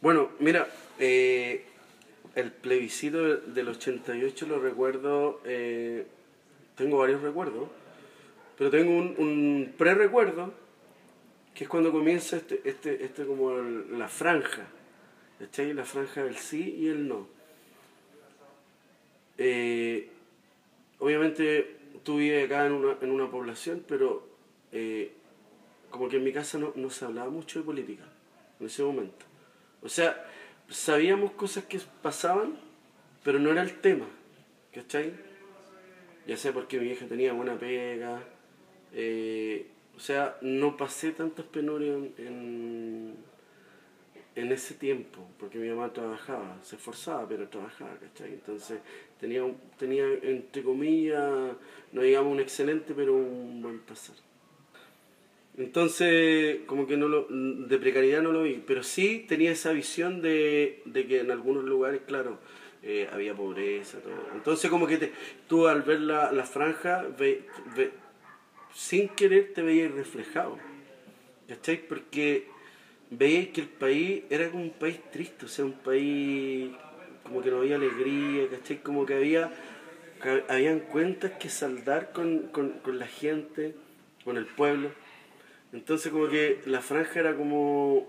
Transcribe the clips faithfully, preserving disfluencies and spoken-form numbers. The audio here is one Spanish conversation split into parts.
Bueno, mira, eh, el plebiscito del ochenta y ocho lo recuerdo, eh, tengo varios recuerdos, pero tengo un, un pre-recuerdo, que es cuando comienza este, este, este como el- la franja, ¿cachai? La franja del sí y el no. Eh, Obviamente tú vives acá en una, en una población, pero eh, como que en mi casa no, no se hablaba mucho de política en ese momento. O sea, sabíamos cosas que pasaban, pero no era el tema, ¿cachai? Ya sea porque mi vieja tenía buena pega, eh, o sea, no pasé tantas penurias en, en, en ese tiempo, porque mi mamá trabajaba, se esforzaba, pero trabajaba, ¿cachai? Entonces tenía, un- tenía entre comillas, no digamos un excelente, pero un buen pasar. Entonces, como que no lo, de precariedad no lo vi, pero sí tenía esa visión de, de que en algunos lugares, claro, eh, había pobreza, todo. Entonces, como que te, tú al ver la, la franja, ve, ve- sin querer te veías reflejado, ¿cachai? Porque veías que el país era como un país triste, o sea, un país como que no había alegría, ¿cachai? Como que había, que habían cuentas que saldar con, con, con la gente, con el pueblo. Entonces como que la franja era como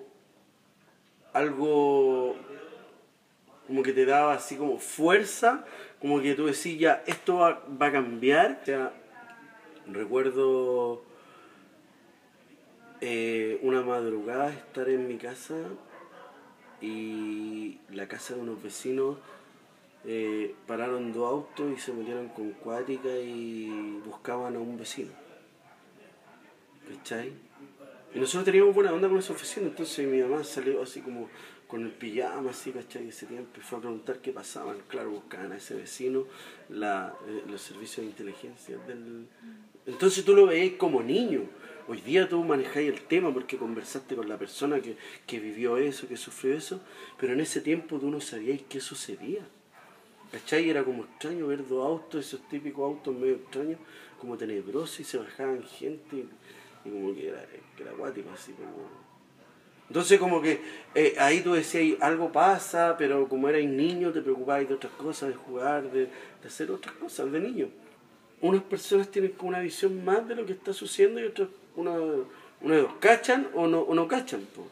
algo como que te daba así como fuerza, como que tú decís ya, esto va, va a cambiar. O sea, recuerdo eh, una madrugada estar en mi casa y la casa de unos vecinos eh, pararon dos autos y se metieron con cuática y buscaban a un vecino, ¿cachai? Y nosotros teníamos buena onda con esos vecinos, entonces mi mamá salió así como con el pijama, así, ¿cachai? Ese tiempo y fue a preguntar qué pasaban. Claro, buscaban a ese vecino, la, eh, los servicios de inteligencia del... Entonces tú lo veías como niño. Hoy día tú manejáis el tema porque conversaste con la persona que, que vivió eso, que sufrió eso, pero en ese tiempo tú no sabías qué sucedía. ¿Cachai? Era como extraño ver dos autos, esos típicos autos medio extraños, como tenebrosos y se bajaban gente y, y como que era, que era acuático, así como... Entonces como que eh, ahí tú decías, algo pasa, pero como erais niño te preocupabas de otras cosas, de jugar, de, de hacer otras cosas, de niño. Unas personas tienen como una visión más de lo que está sucediendo y otras, una, una de dos, cachan o no, o no cachan, po.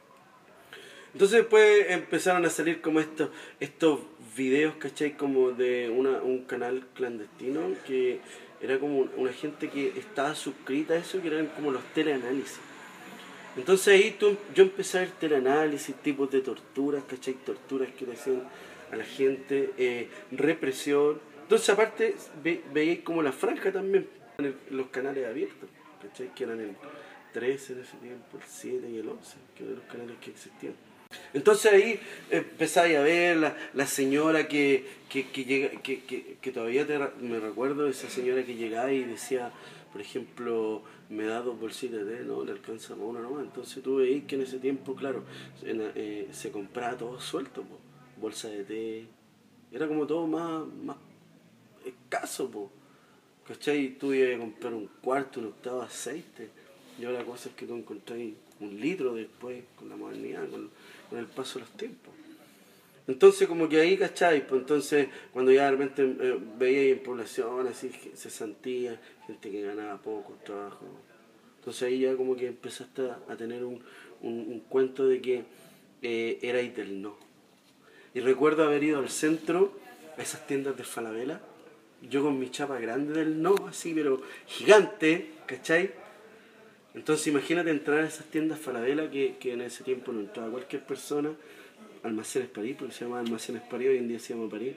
Entonces después empezaron a salir como estos, estos videos, ¿cachai? Como de una, un canal clandestino que era como una gente que estaba suscrita a eso, que eran como los teleanálisis. Entonces ahí tú, yo empecé a ver teleanálisis, tipos de torturas, ¿cachai? Torturas que le hacían a la gente, eh, represión. Entonces aparte ve, veíais como la franja también en el- los canales abiertos, ¿cachai? Que eran el trece en ese tiempo, el siete y el once, que eran los canales que existían. Entonces ahí empezáis a ver la, la señora que, que, que, llega, que, que, que todavía te, me recuerdo, esa señora que llegaba y decía, por ejemplo, me da dos bolsitas de té, no, le alcanza para una nomás. Entonces tú veis que en ese tiempo, claro, en, eh, se compraba todo suelto, po. Bolsa de té, era como todo más, más escaso, po. ¿Cachai? Tú ibas a comprar un cuarto, un octavo de aceite. Y ahora cosas que tú encontrás un litro después, con la modernidad, con, con el paso de los tiempos. Entonces como que ahí, ¿cachai? Pues entonces cuando ya realmente eh, veía en población así, cesantía, gente que ganaba poco, trabajo. Entonces ahí ya como que empezaste a, a tener un, un, un cuento de que eh, erais del no. Y recuerdo haber ido al centro, a esas tiendas de Falabella, yo con mi chapa grande del no, así, pero gigante, ¿cachai? Entonces imagínate entrar a esas tiendas Falabella que, que en ese tiempo no entraba cualquier persona, Almacenes París, porque se llama Almacenes París, hoy en día se llama París,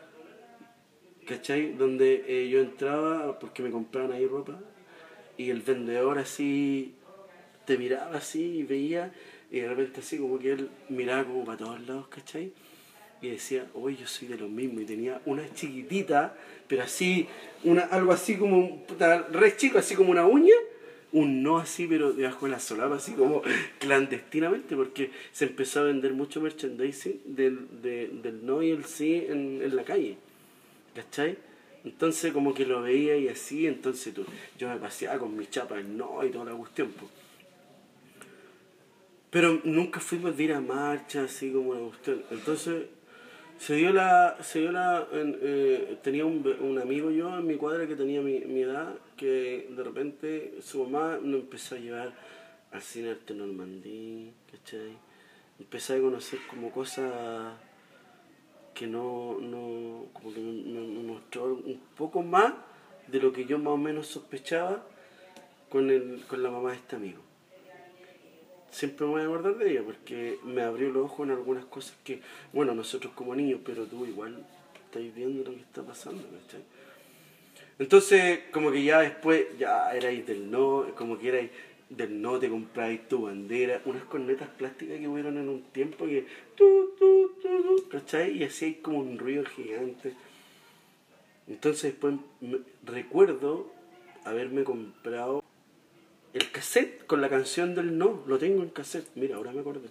¿cachai? Donde eh, yo entraba porque me compraban ahí ropa y el vendedor así te miraba así y veía y de repente así como que él miraba como para todos lados, ¿cachai? Y decía, oye, yo soy de los mismos. Y tenía una chiquitita, pero así, una, algo así como, puta, re chico, así como una uña, un no así, pero debajo de la solapa, así como clandestinamente, porque se empezó a vender mucho merchandising del, de, del no y el sí en, en la calle, ¿cachai? Entonces como que lo veía y así, entonces tú, yo me paseaba con mis chapas no y toda la cuestión, pues. Pero nunca fuimos de ir a marcha, así como una cuestión. Entonces, se dio la... Se dio la en, eh, tenía un, un amigo yo en mi cuadra que tenía mi, mi edad, que de repente su mamá nos empezó a llevar al cine Arte Normandí, ¿cachai? Empecé a conocer como cosas que no, no como que me, me, me mostró un poco más de lo que yo más o menos sospechaba con, el, con la mamá de este amigo. Siempre me voy a acordar de ella porque me abrió los ojos en algunas cosas que, bueno, nosotros como niños, pero tú igual estáis viendo lo que está pasando, ¿cachai? Entonces, como que ya después, ya erais del no, como que erais del no, te compráis tu bandera, unas cornetas plásticas que hubieron en un tiempo que, tu, tu, tu, tu, ¿cachai? Y hacíais como un ruido gigante. Entonces después me, recuerdo haberme comprado el cassette con la canción del no, lo tengo en cassette, mira, ahora me acuerdo.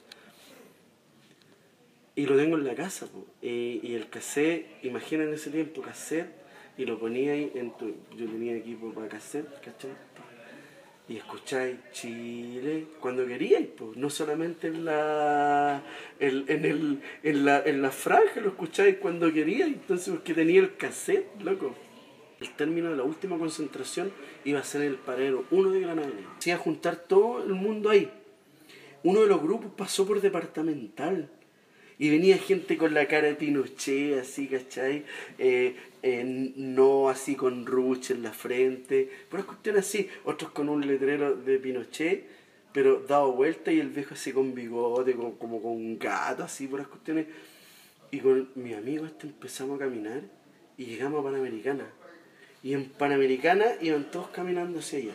Y lo tengo en la casa, po. Y, y el cassette, imagina en ese tiempo, cassette, y lo ponía ahí en tu, yo tenía equipo para cassette, ¿cachai? Y escucháis Chile cuando queríais, pues, no solamente en la en, en, el, en, la, en la franja, lo escucháis cuando queríais, entonces porque tenía el cassette, loco. El término de la última concentración iba a ser en el paradero uno de Granada. Se iba a juntar todo el mundo ahí. Uno de los grupos pasó por departamental. Y venía gente con la cara de Pinochet, así, ¿cachai? Eh, eh, no así con ruche en la frente. Puras cuestiones así. Otros con un letrero de Pinochet, pero dado vuelta y el viejo así con bigote, como, como con un gato, así, puras cuestiones. Y con mi amigo este empezamos a caminar y llegamos a Panamericana. Y en Panamericana iban todos caminando hacia allá.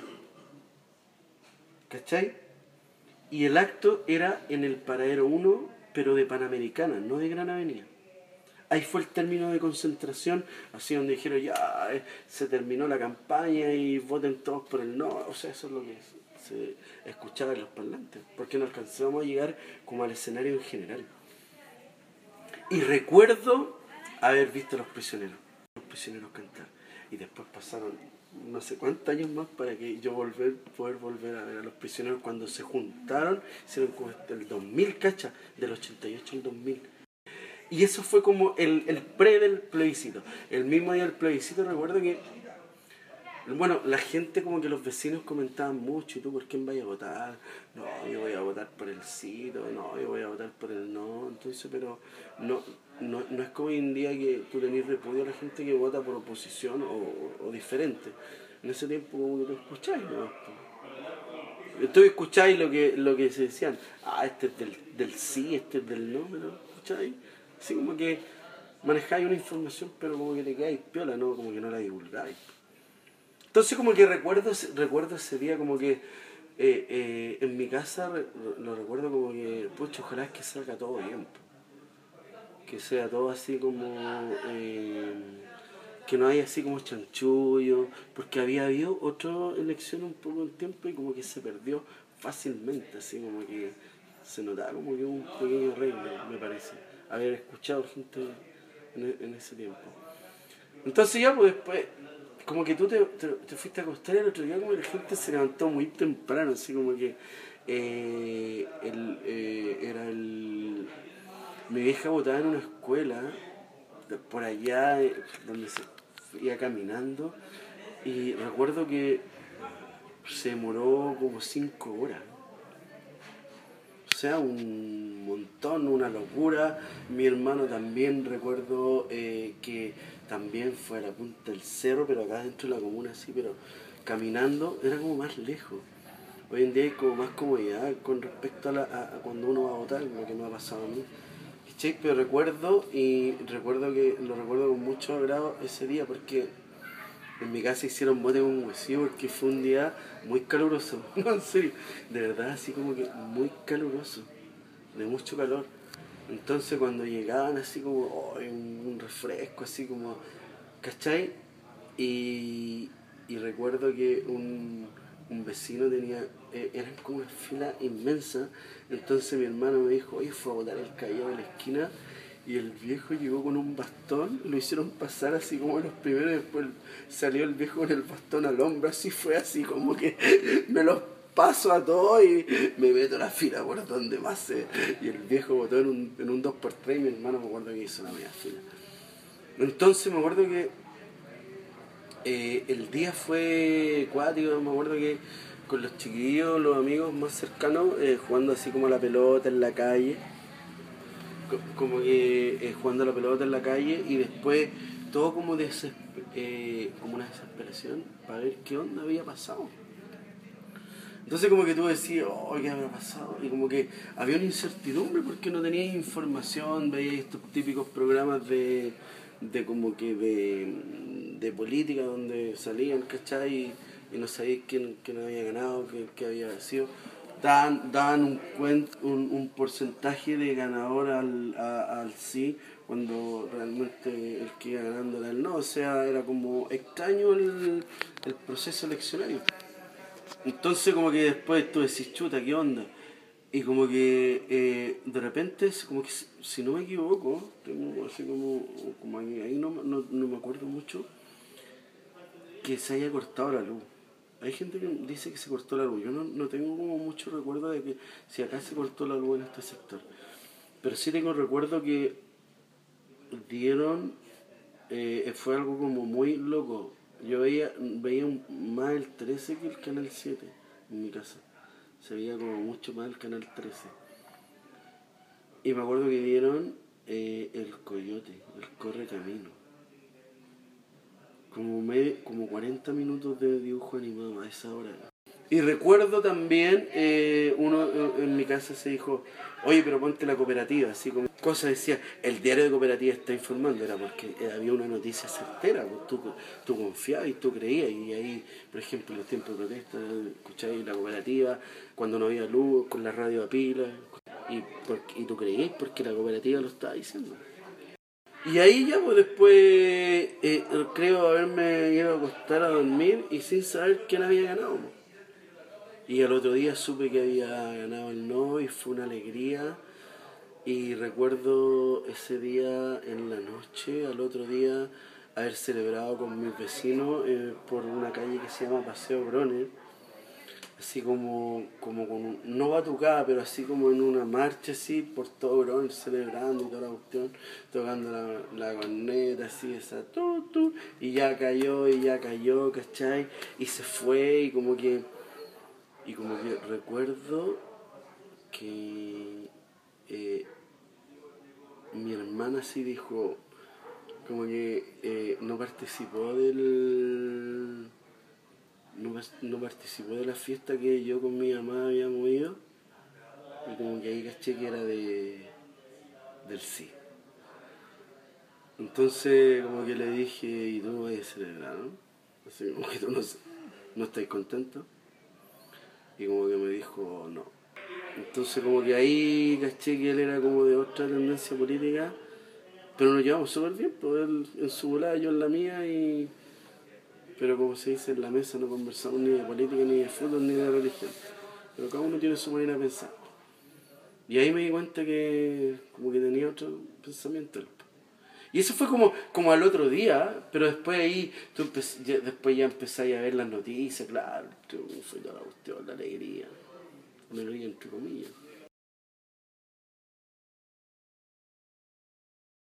¿Cachai? Y el acto era en el paradero uno, pero de Panamericana, no de Gran Avenida. Ahí fue el término de concentración, así donde dijeron ya eh, se terminó la campaña y voten todos por el no. O sea, eso es lo que se escuchaba en los parlantes, porque no alcanzamos a llegar como al escenario en general. Y recuerdo haber visto a los prisioneros, los prisioneros cantar. Y después pasaron no sé cuántos años más para que yo volver, poder volver a ver a los prisioneros cuando se juntaron, hicieron como el dos mil, cacha, del ochenta y ocho al dos mil. Y eso fue como el, el pre del plebiscito. El mismo día del plebiscito recuerdo que, bueno, la gente como que los vecinos comentaban mucho, ¿y tú por quién vas a votar? No, yo voy a votar por el sí, no, yo voy a votar por el no. Entonces, pero no, no, no es como hoy en día que tú tenés repudio a la gente que vota por oposición o, o, o diferente. En ese tiempo como que tú escucháis, ¿no? Tú escucháis lo que, lo que se decían, ah, este es del, del sí, este es del no, pero escucháis. Así como que manejáis una información, pero como que te quedáis piola, ¿no? Como que no la divulgáis. Entonces como que recuerdo, recuerdo ese día como que eh, eh, en mi casa re, lo recuerdo como que, pucha, ojalá es que salga todo bien. Que sea todo así como... Eh, que no haya así como chanchullo, porque había habido otra elección un poco en tiempo y como que se perdió fácilmente, así como que se notaba como que hubo un pequeño arreglo, me parece, haber escuchado gente en, en ese tiempo. Entonces ya pues después, como que tú te, te, te fuiste a acostar y el otro día como que la gente se levantó muy temprano, así como que eh, el, eh, era el... Mi vieja votaba en una escuela por allá donde se iba caminando y recuerdo que se demoró como cinco horas. O sea, un montón, una locura. Mi hermano también recuerdo eh, que también fue a la punta del cerro, pero acá dentro de la comuna así, pero caminando era como más lejos. Hoy en día hay como más comodidad con respecto a, la, a, a cuando uno va a votar, lo que me ha pasado a mí. ¿Cachai? Pero recuerdo, y recuerdo que lo recuerdo con mucho agrado ese día porque en mi casa hicieron bote con huesillo porque fue un día muy caluroso. No, en serio, de verdad, así como que muy caluroso, de mucho calor. Entonces cuando llegaban así como oh, un, un refresco, así como, ¿cachai? Y, y recuerdo que un, un vecino tenía, eh, eran como una fila inmensa, entonces mi hermano me dijo, oye, fue a botar el callado de la esquina, y el viejo llegó con un bastón, lo hicieron pasar así como los primeros, y después salió el viejo con el bastón al hombro, así fue así como que me lo paso a todo y me meto a la fila por donde más se... Y el viejo votó en un, en un dos por tres y mi hermano me acuerdo que hizo la media fila. Entonces me acuerdo que eh, el día fue cuático, me acuerdo que con los chiquillos, los amigos más cercanos, eh, jugando así como a la pelota en la calle, como que eh, jugando a la pelota en la calle y después todo como, deses eh, como una desesperación para ver qué onda había pasado. Entonces como que tú decías, oh, ¿qué habrá pasado? Y como que había una incertidumbre porque no tenías información, veías estos típicos programas de, de como que de, de política donde salían, ¿cachai? Y, y no sabías quién, quién había ganado, quién, quién había sido. Daban, daban un, cuent, un, un porcentaje de ganador al, a, al sí, cuando realmente el que iba ganando era el no. O sea, era como extraño el, el proceso eleccionario. Entonces como que después tú decís, chuta, ¿qué onda? Y como que eh, de repente, como que si no me equivoco, tengo así como, como ahí, ahí no, no, no me acuerdo mucho, que se haya cortado la luz. Hay gente que dice que se cortó la luz. Yo no, no tengo como mucho recuerdo de que si acá se cortó la luz en este sector. Pero sí tengo recuerdo que dieron, eh, fue algo como muy loco. Yo veía, veía más el trece que el canal siete en mi casa. Se veía como mucho más el canal trece. Y me acuerdo que dieron eh, el Coyote, el Corre Camino. Como, me, como cuarenta minutos de dibujo animado a esa hora. Y recuerdo también, eh, uno en mi casa se dijo, oye, pero ponte la cooperativa, así como cosa decía, el diario de cooperativa está informando, era porque había una noticia certera, pues tú, tú confiabas y tú creías, y ahí, por ejemplo, en los tiempos de protesta, escucháis la cooperativa, cuando no había luz, con la radio a pila, y, porque, y tú creías porque la cooperativa lo estaba diciendo. Y ahí ya, pues después, eh, creo haberme ido a acostar a dormir y sin saber quién había ganado, pues. Y al otro día supe que había ganado el no y fue una alegría. Y recuerdo ese día en la noche, al otro día, haber celebrado con mis vecinos eh, por una calle que se llama Paseo Broner. Así como, como con un, no batucada, pero así como en una marcha así, por todo Broner, celebrando y toda la cuestión, tocando la, la corneta, así, esa tu, tu, y ya cayó, y ya cayó, ¿cachai? Y se fue, y como que... Y como que recuerdo que eh, mi hermana sí dijo, como que eh, no participó del... No, no participó de la fiesta que yo con mi mamá habíamos ido. Y como que ahí caché que era de del sí. Entonces como que le dije, ¿y tú no vas a celebrar, no? Así como que tú no, no estás contento. Y como que me dijo, no. Entonces como que ahí caché que él era como de otra tendencia política, pero nos llevamos súper bien, pues él en su volada, yo en la mía, y pero como se dice en la mesa no conversamos ni de política, ni de fútbol, ni de religión, pero cada uno tiene su manera de pensar. Y ahí me di cuenta que como que tenía otro pensamiento. Y eso fue como, como al otro día, pero después ahí, tú empe- ya, después ya empezáis a ver las noticias, claro, fue toda la cuestión, la alegría, alegría entre comillas.